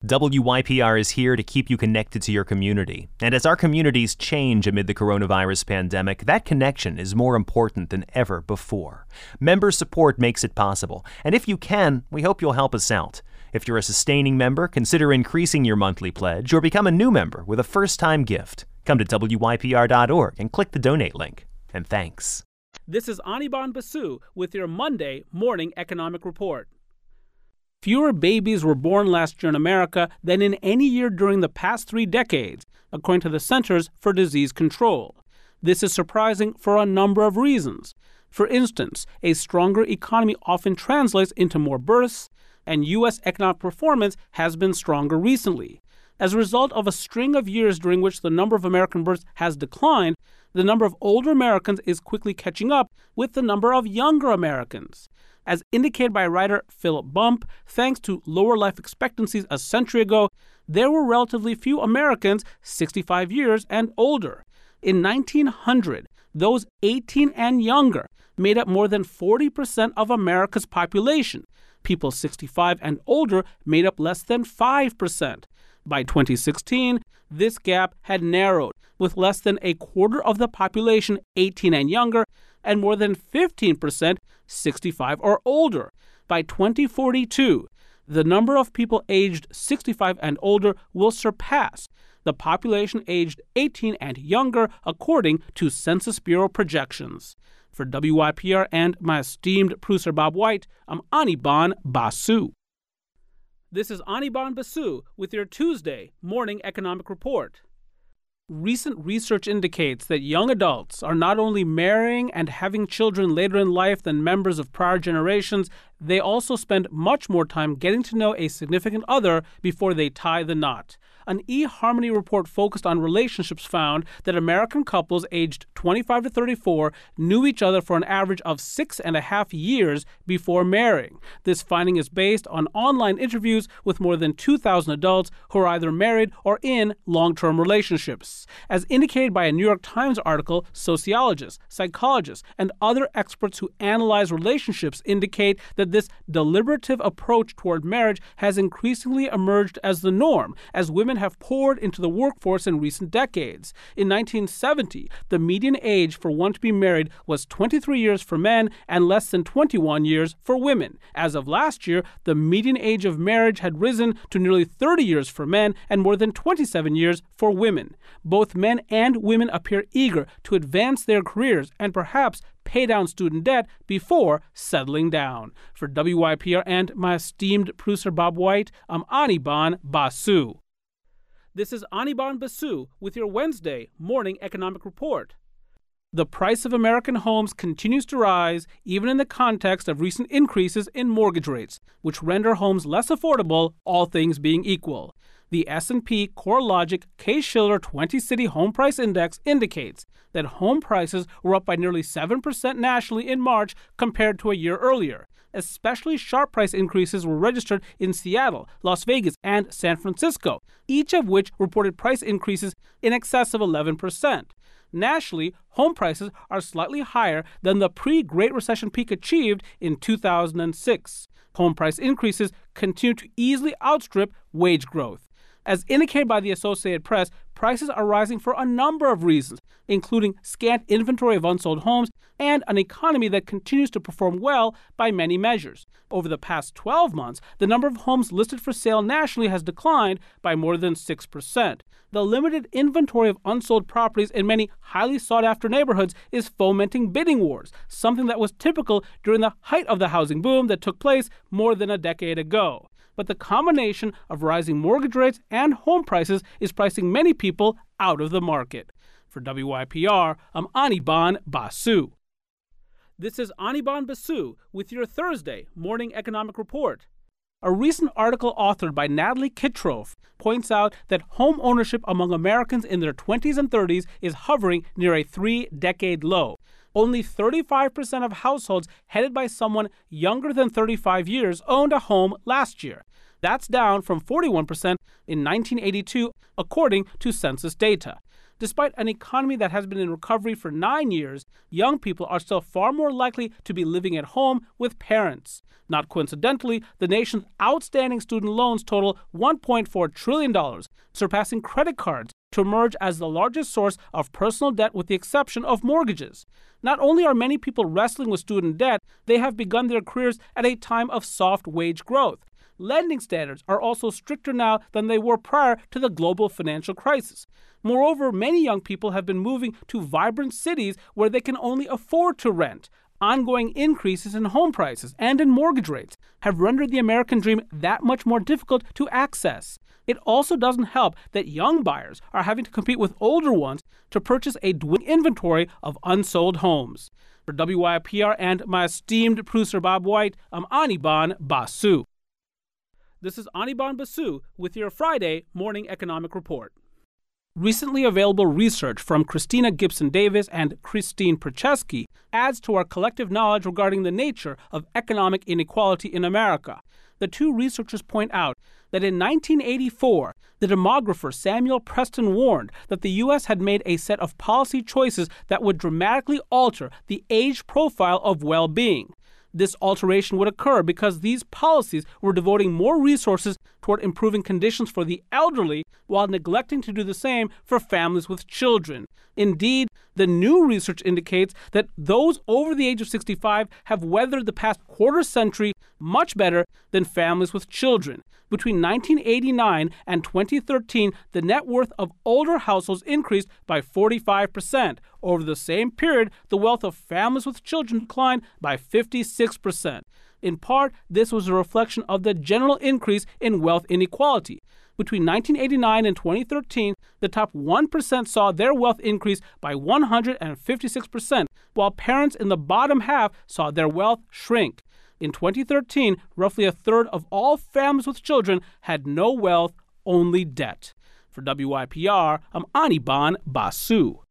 WYPR is here to keep you connected to your community. And as our communities change amid the coronavirus pandemic, that connection is more important than ever before. Member support makes it possible. And if you can, we hope you'll help us out. If you're a sustaining member, consider increasing your monthly pledge or become a new member with a first-time gift. Come to WYPR.org and click the donate link. And thanks. This is Anirban Basu with your Monday Morning Economic Report. Fewer babies were born last year in America than in any year during the past 3 decades, according to the Centers for Disease Control. This is surprising for a number of reasons. For instance, a stronger economy often translates into more births, and U.S. economic performance has been stronger recently. As a result of a string of years during which the number of American births has declined, the number of older Americans is quickly catching up with the number of younger Americans. As indicated by writer Philip Bump, thanks to lower life expectancies a century ago, there were relatively few Americans 65 years and older. In 1900, those 18 and younger made up more than 40% of America's population. People 65 and older made up less than 5%. By 2016, this gap had narrowed, with less than a quarter of the population 18 and younger, and more than 15% 65 or older. By 2042, the number of people aged 65 and older will surpass the population aged 18 and younger, according to Census Bureau projections. For WYPR and my esteemed producer Bob White, I'm Anirban Basu. This is Anirban Basu with your Tuesday Morning Economic Report. Recent research indicates that young adults are not only marrying and having children later in life than members of prior generations, they also spend much more time getting to know a significant other before they tie the knot. An eHarmony report focused on relationships found that American couples aged 25 to 34 knew each other for an average of 6.5 years before marrying. This finding is based on online interviews with more than 2,000 adults who are either married or in long-term relationships. As indicated by a New York Times article, sociologists, psychologists, and other experts who analyze relationships indicate that this deliberative approach toward marriage has increasingly emerged as the norm, as women have poured into the workforce in recent decades. In 1970, the median age for one to be married was 23 years for men and less than 21 years for women. As of last year, the median age of marriage had risen to nearly 30 years for men and more than 27 years for women. Both men and women appear eager to advance their careers and perhaps pay down student debt before settling down. For WYPR and my esteemed producer Bob White, I'm Anirban Basu. This is Anirban Basu with your Wednesday Morning Economic Report. The price of American homes continues to rise, even in the context of recent increases in mortgage rates, which render homes less affordable, all things being equal. The S&P CoreLogic Case-Shiller 20-City Home Price Index indicates that home prices were up by nearly 7% nationally in March compared to a year earlier. Especially sharp price increases were registered in Seattle, Las Vegas, and San Francisco, each of which reported price increases in excess of 11%. Nationally, home prices are slightly higher than the pre-Great Recession peak achieved in 2006. Home price increases continue to easily outstrip wage growth. As indicated by the Associated Press, prices are rising for a number of reasons, including scant inventory of unsold homes and an economy that continues to perform well by many measures. Over the past 12 months, the number of homes listed for sale nationally has declined by more than 6%. The limited inventory of unsold properties in many highly sought-after neighborhoods is fomenting bidding wars, something that was typical during the height of the housing boom that took place more than a decade ago. But the combination of rising mortgage rates and home prices is pricing many people out of the market. For WYPR, I'm Anirban Basu. This is Anirban Basu with your Thursday Morning Economic Report. A recent article authored by Natalie Kitrof points out that home ownership among Americans in their 20s and 30s is hovering near a 3-decade low. Only 35% of households headed by someone younger than 35 years owned a home last year. That's down from 41% in 1982, according to census data. Despite an economy that has been in recovery for 9 years, young people are still far more likely to be living at home with parents. Not coincidentally, the nation's outstanding student loans total $1.4 trillion, surpassing credit cards to emerge as the largest source of personal debt with the exception of mortgages. Not only are many people wrestling with student debt, they have begun their careers at a time of soft wage growth. Lending standards are also stricter now than they were prior to the global financial crisis. Moreover, many young people have been moving to vibrant cities where they can only afford to rent. Ongoing increases in home prices and in mortgage rates have rendered the American dream that much more difficult to access. It also doesn't help that young buyers are having to compete with older ones to purchase a dwindling inventory of unsold homes. For WYPR and my esteemed producer Bob White, I'm Anirban Basu. This is Anirban Basu with your Friday Morning Economic Report. Recently available research from Christina Gibson Davis and Christine Percheski adds to our collective knowledge regarding the nature of economic inequality in America. The two researchers point out that in 1984, the demographer Samuel Preston warned that the U.S. had made a set of policy choices that would dramatically alter the age profile of well-being. This alteration would occur because these policies were devoting more resources toward improving conditions for the elderly while neglecting to do the same for families with children. Indeed, the new research indicates that those over the age of 65 have weathered the past quarter century much better than families with children. Between 1989 and 2013, the net worth of older households increased by 45%. Over the same period, the wealth of families with children declined by 56%. In part, this was a reflection of the general increase in wealth inequality. Between 1989 and 2013, the top 1% saw their wealth increase by 156%, while parents in the bottom half saw their wealth shrink. In 2013, roughly a third of all families with children had no wealth, only debt. For WYPR, I'm Anirban Basu.